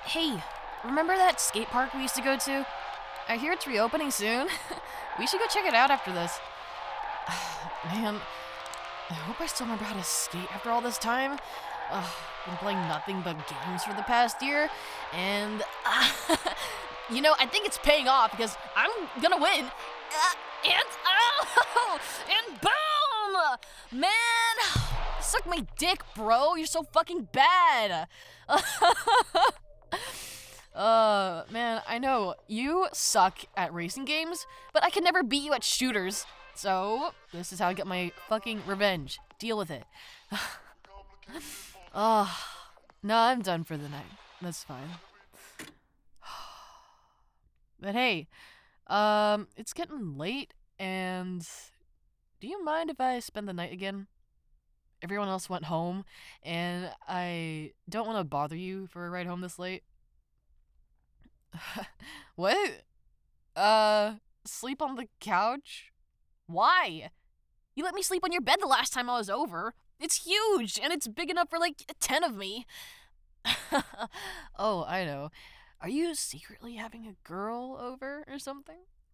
Hey, remember that skate park we used to go to? I hear it's reopening soon. We should go check it out after this. Man, I hope I still remember how to skate after all this time. Been playing nothing but games for the past year, and I think it's paying off because I'm gonna win. And boom! Man, suck my dick, bro. You're so fucking bad. Man, I know you suck at racing games, but I can never beat you at shooters. So, this is how I get my fucking revenge. Deal with it. No, I'm done for the night. That's fine. But hey, it's getting late, and do you mind if I spend the night again? Everyone else went home, and I don't want to bother you for a ride home this late. What? Sleep on the couch? Why? You let me sleep on your bed the last time I was over. It's huge, and it's big enough for, 10 of me. Oh, I know. Are you secretly having a girl over or something?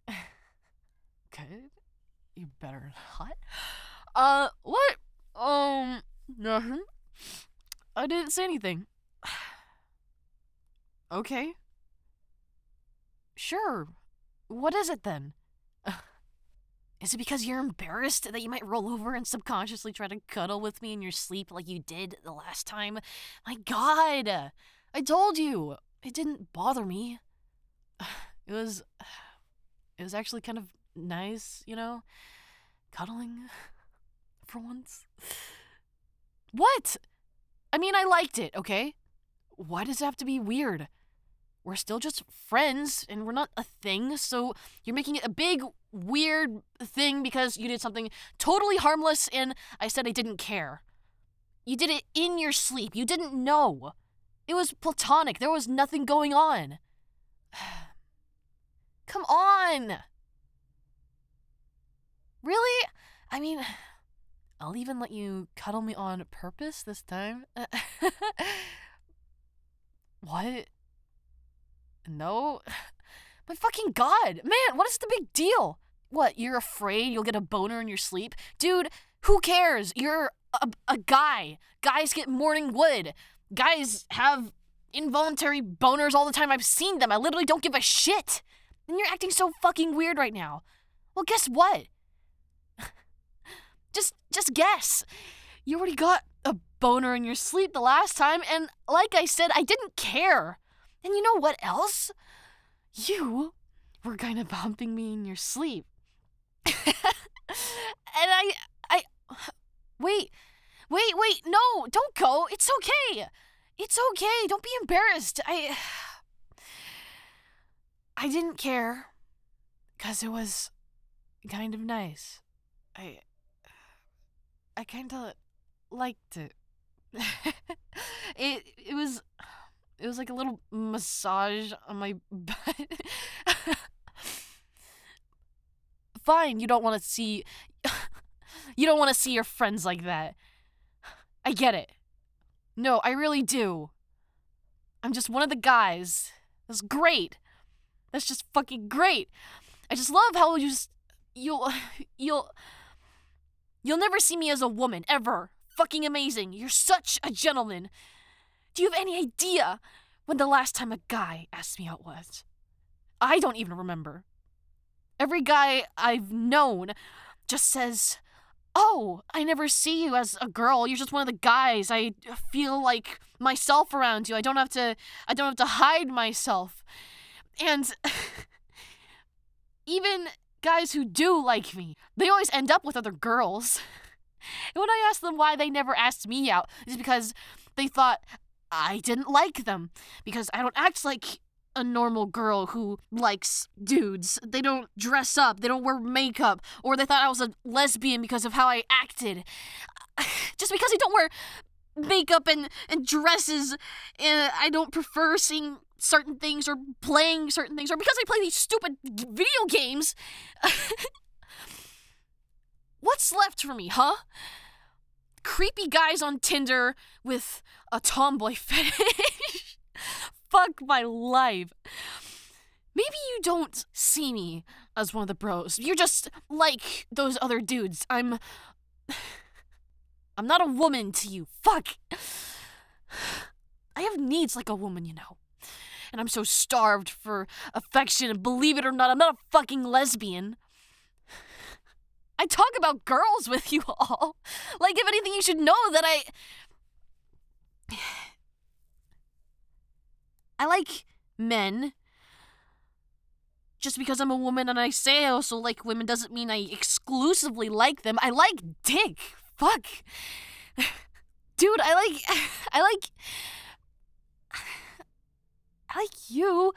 Good. You better not. What? Nothing. I didn't say anything. Okay. Sure. What is it then? Is it because you're embarrassed that you might roll over and subconsciously try to cuddle with me in your sleep like you did the last time? My God! I told you! It didn't bother me. It was actually kind of nice, cuddling for once. What? I mean, I liked it, okay? Why does it have to be weird? We're still just friends, and we're not a thing, so you're making it a big, weird thing because you did something totally harmless and I said I didn't care. You did it in your sleep. You didn't know. It was platonic. There was nothing going on. Come on! Really? I mean, I'll even let you cuddle me on purpose this time. What? No? My fucking God! Man, what is the big deal? What, you're afraid you'll get a boner in your sleep? Dude, who cares? You're a guy. Guys get morning wood. Guys have involuntary boners all the time. I've seen them. I literally don't give a shit. And you're acting so fucking weird right now. Well, guess what? Just guess. You already got a boner in your sleep the last time, and like I said, I didn't care. And you know what else? You were kind of bumping me in your sleep. And I wait, no, don't go. It's okay. It's okay. Don't be embarrassed. I didn't care because it was kind of nice. I kind of liked it. It was like a little massage on my butt. Fine, you don't want to see your friends like that. I get it. No, I really do. I'm just one of the guys. That's great. That's just fucking great. I just love how you'll never see me as a woman, ever. Fucking amazing. You're such a gentleman. Do you have any idea when the last time a guy asked me out was? I don't even remember. Every guy I've known just says, "Oh, I never see you as a girl. You're just one of the guys. I feel like myself around you. I don't have to hide myself." And even guys who do like me, they always end up with other girls. And when I ask them why they never asked me out, it's because they thought I didn't like them. Because I don't act like a normal girl who likes dudes. They don't dress up, they don't wear makeup, or they thought I was a lesbian because of how I acted. Just because I don't wear makeup and dresses, and I don't prefer seeing certain things or playing certain things, or because I play these stupid video games. What's left for me, huh? Creepy guys on Tinder with a tomboy fetish? fuck my life. Maybe you don't see me as one of the bros. You're just like those other dudes. I'm not a woman to you. Fuck. I have needs like a woman, you know. And I'm so starved for affection, and believe it or not, I'm not a fucking lesbian. I talk about girls with you all. Like, if anything, you should know that I like men. Just because I'm a woman and I say I also like women doesn't mean I exclusively like them. I like dick. Fuck. Dude, I like you.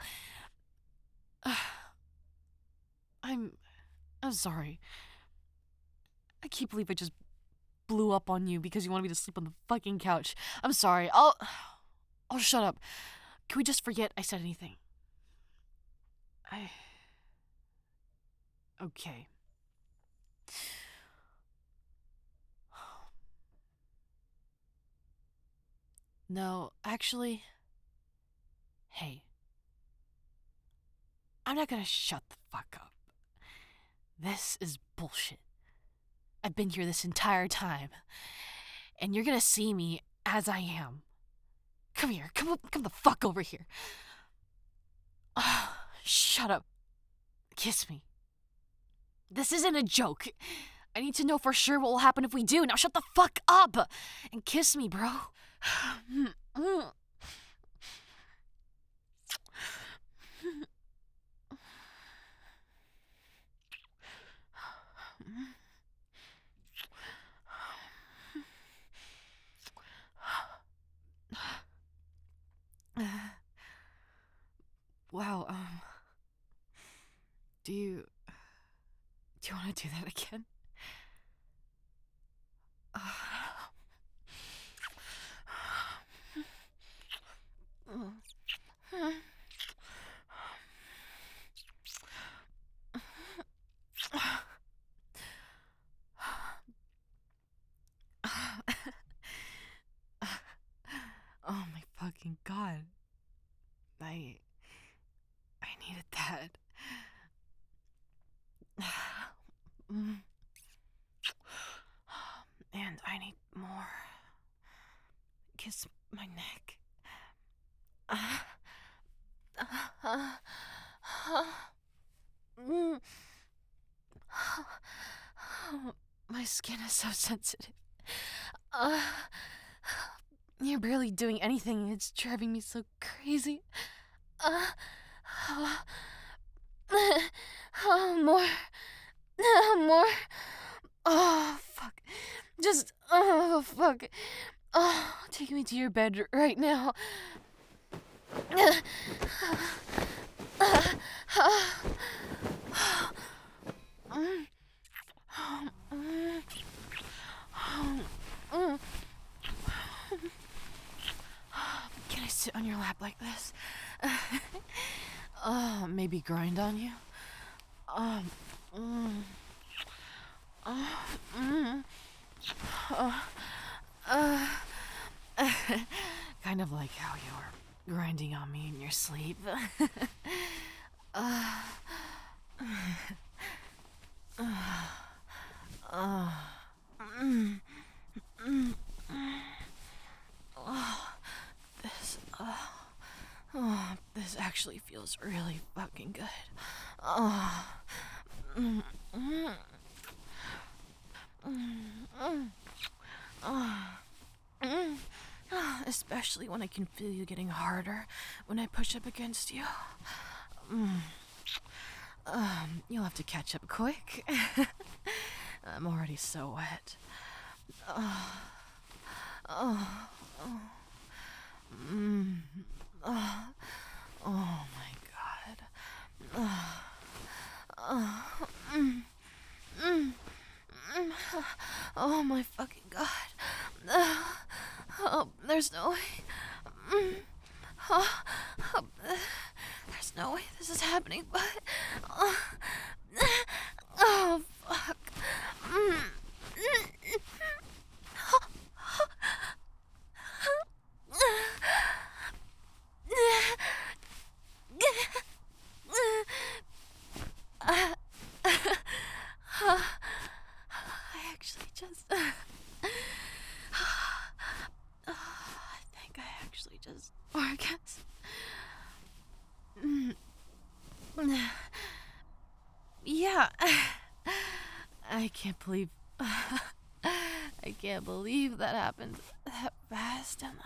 I'm sorry. I can't believe I just blew up on you because you wanted me to sleep on the fucking couch. I'm sorry. I'll shut up. Can we just forget I said anything? Okay. No, actually, hey. I'm not gonna shut the fuck up. This is bullshit. I've been here this entire time, and you're gonna see me as I am. Come here, come the fuck over here. Shut up. Kiss me. This isn't a joke. I need to know for sure what will happen if we do. Now shut the fuck up and kiss me, bro. Wow, do you want to do that again? Oh my fucking god. I needed that. And I need more. Kiss my neck. My skin is so sensitive. You're barely doing anything. It's driving me so crazy. More. More. Oh, fuck. Just, oh, fuck. Oh, take me to your bed right now. Can I sit on your lap like this? Maybe grind on you? Kind of like how you were grinding on me in your sleep. This actually feels really fucking good. Especially when I can feel you getting harder when I push up against you. You'll have to catch up quick. I'm already so wet. Oh my god. Oh my fucking god. Oh, there's no way. There's no way this is happening, but oh fuck. yes. I think I actually just orgasmed. Yeah. I can't believe I can't believe that happened that fast, and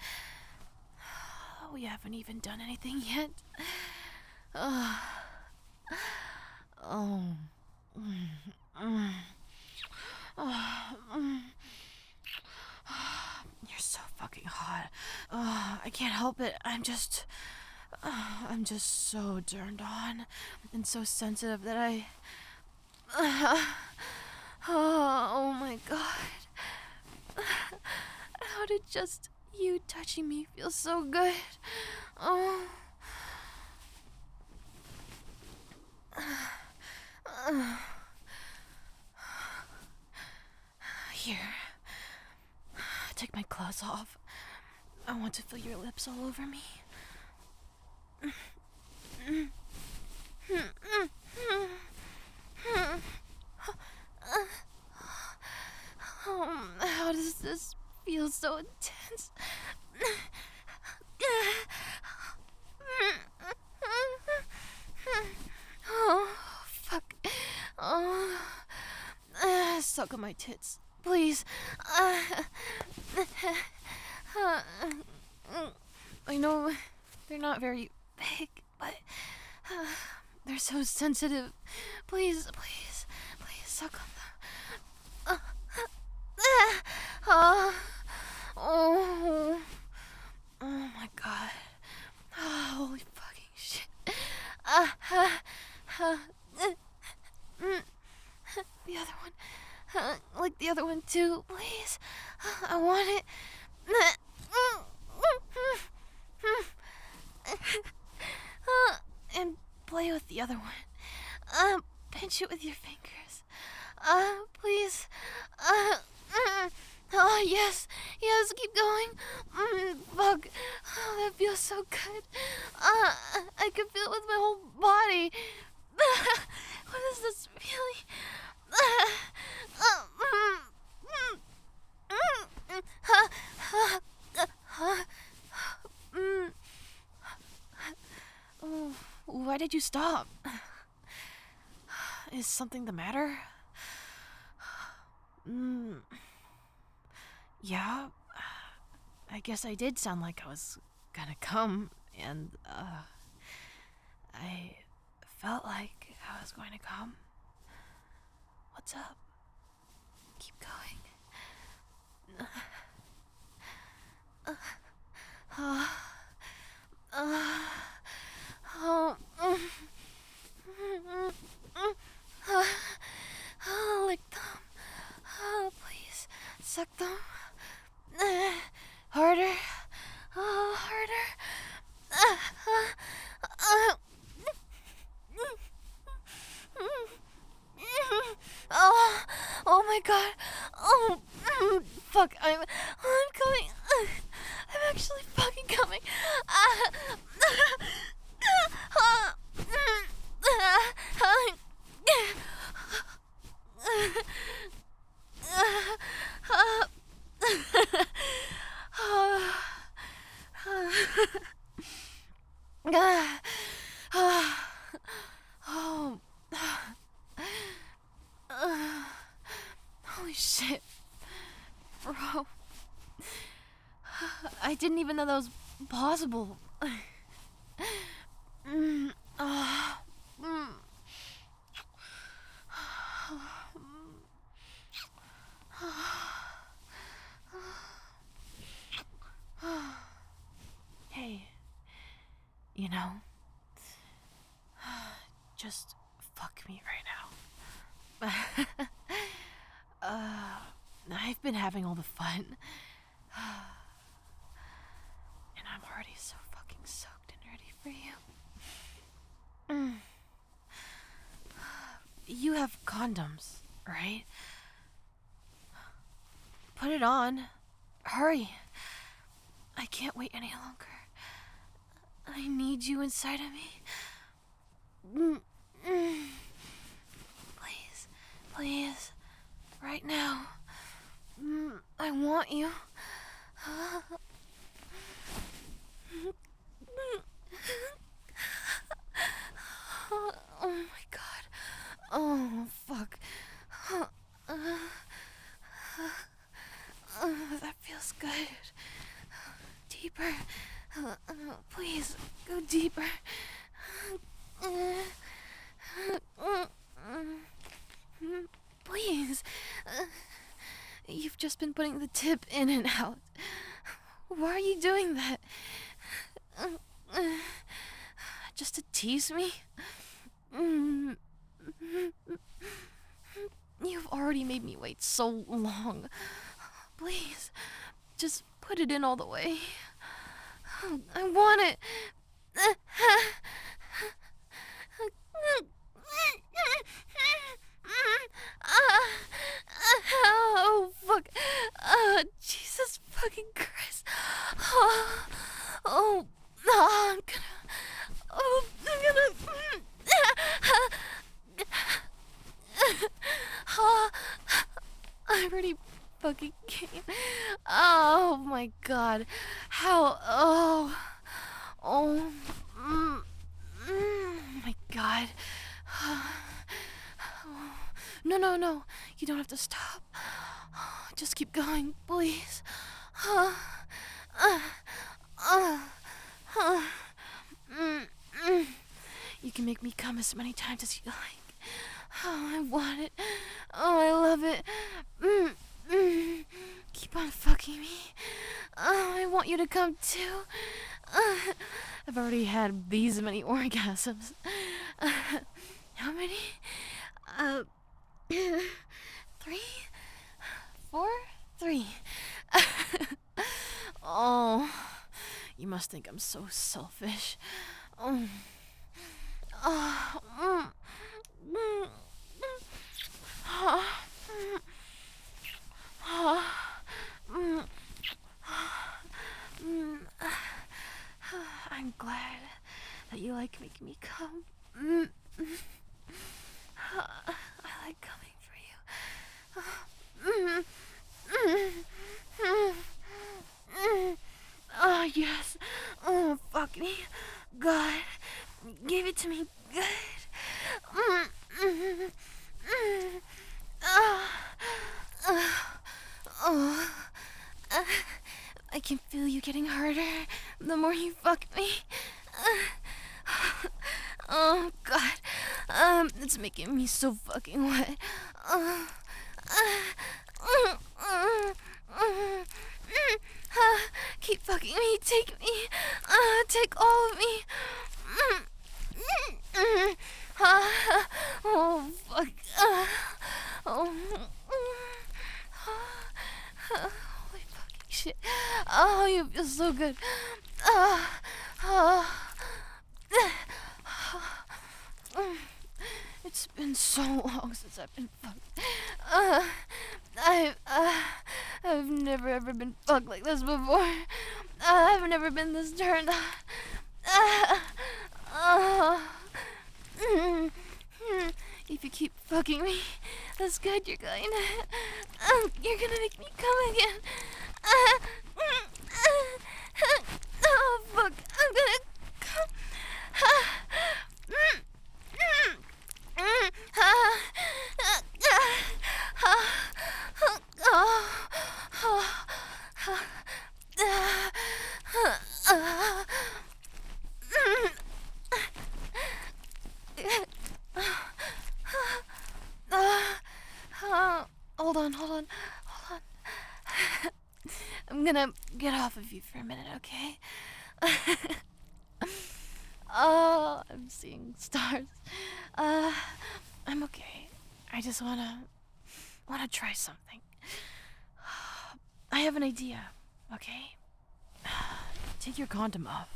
we haven't even done anything yet. Oh. You're so fucking hot. I can't help it. I'm just so turned on and so sensitive that oh my god. How did just you touching me feel so good? Oh. Here. Take my clothes off. I want to feel your lips all over me. How does this feel so intense? Oh, fuck. Oh, suck on my tits, please. I know they're not very big, but they're so sensitive. Please, please, please suck on them. Oh my god. Holy fucking shit. The other one. Like the other one too, please. I want it. And play with the other one. Pinch it with your fingers. Please. Oh, yes, keep going. Fuck. Oh, that feels so good. I can feel it with my whole body. What is this feeling? Why did you stop? Is something the matter? Yeah, I guess I did sound like I was gonna come, and, I felt like I was going to come. What's up? Keep going. Lick them. Please, suck them. Harder. Harder. Oh my god. Oh, fuck. I'm coming. I'm actually fucking coming. Oh. Holy shit. Bro. I didn't even know that was possible. Hey, you know, just fuck me right now. I've been having all the fun. And I'm already so fucking soaked and ready for you. You have condoms, right? Put it on. Hurry. I can't wait any longer. I need you inside of me. Please, please, right now. want you. Oh my god. Oh, fuck. That feels good. Deeper. Please, go deeper. Please. You've just been putting the tip in and out. Why are you doing that? Just to tease me? You've already made me wait so long. Please, just put it in all the way. I want it. Oh, fuck. Jesus fucking Christ. Oh, I'm gonna. I already fucking came. Oh my god. How? Oh. My god. No. You don't have to stop. Just keep going, please. You can make me come as many times as you like. Oh, I want it. Oh, I love it. Keep on fucking me. Oh, I want you to come too. I've already had these many orgasms. How many? 3? 4? 3. Oh, you must think I'm so selfish. Oh. I'm glad that you like making me come. I like coming for you. Oh, yes. Oh, fuck me. God, give it to me good. I can feel you getting harder the more you fuck me. Oh, God. It's making me so fucking wet. Keep fucking me. Take me. Take all of me. Oh, fuck. Holy fucking shit. Oh, you feel so good. It's been so long since I've been fucked. I've never ever been fucked like this before. I've never been this turned on. If you keep fucking me, that's good. You're gonna make me come again. Oh fuck! I'm gonna come. Hold on. I'm gonna get off of you for a minute, okay? Oh, I'm seeing stars. I'm okay. I just wanna try something. I have an idea, okay? Take your condom off.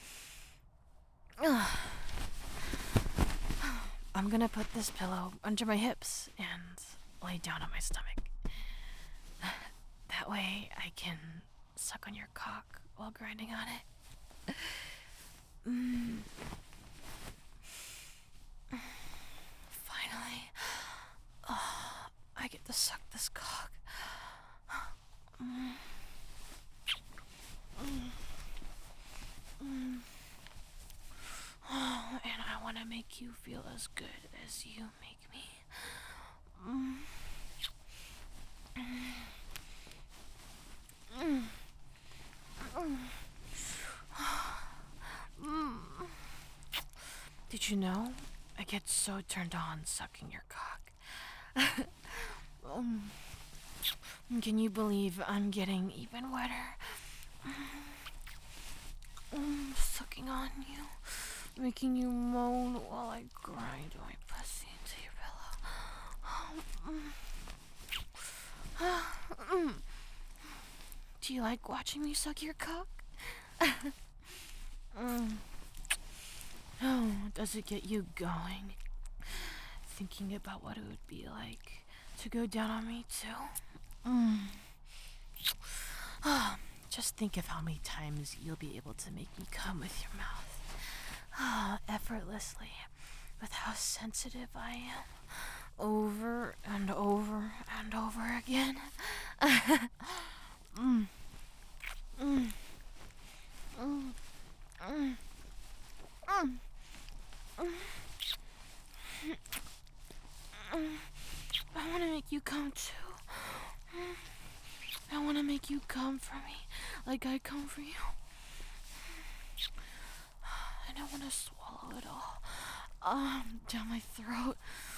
I'm gonna put this pillow under my hips and lay down on my stomach. That way I can suck on your cock while grinding on it. Finally. Oh, I get to suck this cock. you feel as good as you make me. Mm. Mm. Mm. Mm. Did you know I get so turned on sucking your cock? um, can you believe I'm getting even wetter? Sucking on you, making you moan while I grind my pussy into your pillow. Do you like watching me suck your cock? Oh, does it get you going? Thinking about what it would be like to go down on me too? Just think of how many times you'll be able to make me come with your mouth. Effortlessly, with how sensitive I am. Over and over and over again. mm. Mm. Mm. Mm. Mm. I want to make you come too. I want to make you come for me like I come for you. And I want to swallow it all down my throat.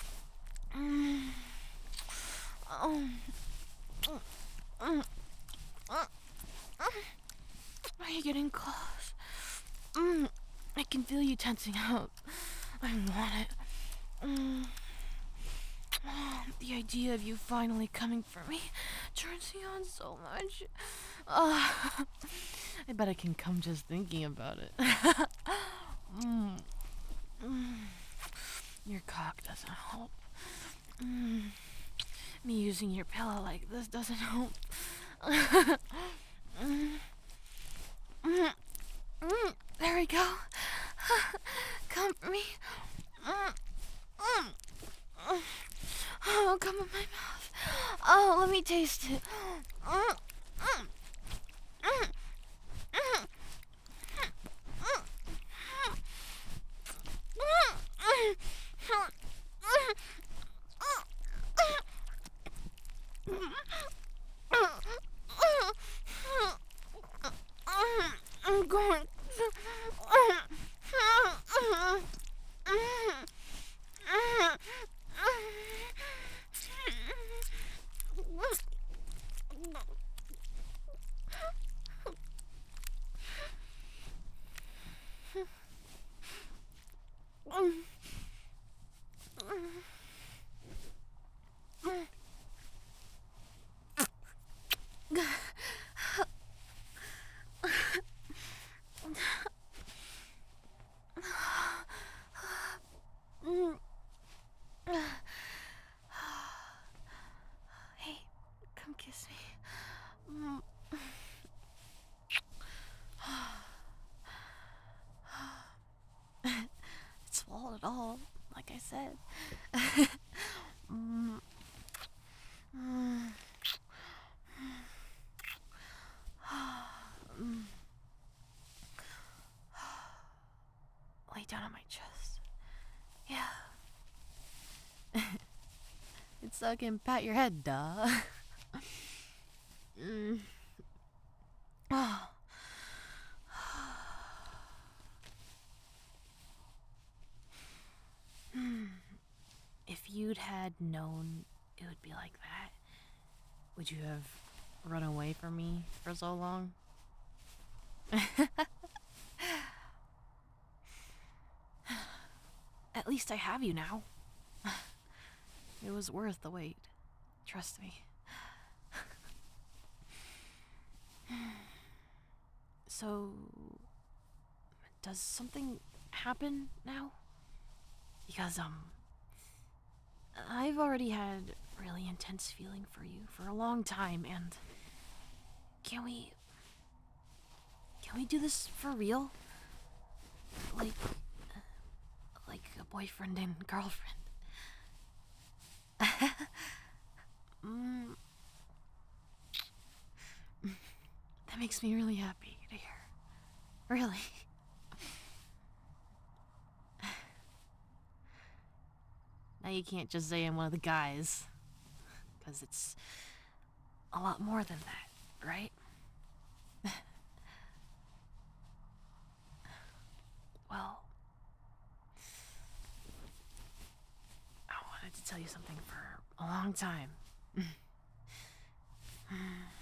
Are you getting close? I can feel you tensing up. I want it. The idea of you finally coming for me turns me on so much. I bet I can come just thinking about it. Your cock doesn't help. Me using your pillow like this doesn't help. There we go. Come for me. Oh, come in my mouth. Oh, let me taste it. I'm going. Hey, come kiss me. It swallowed it all, like I said. Lay down on my chest. Yeah. It's so I can pat your head, duh. If you'd had known it would be like that, would you have run away from me for so long? At least I have you now. It was worth the wait. Trust me. So, does something happen now? Because, I've already had really intense feeling for you for a long time, and can we do this for real? Like a boyfriend and girlfriend. That makes me really happy to hear. Really. Now you can't just say I'm one of the guys. Because it's a lot more than that, right? Well, I wanted to tell you something for a long time.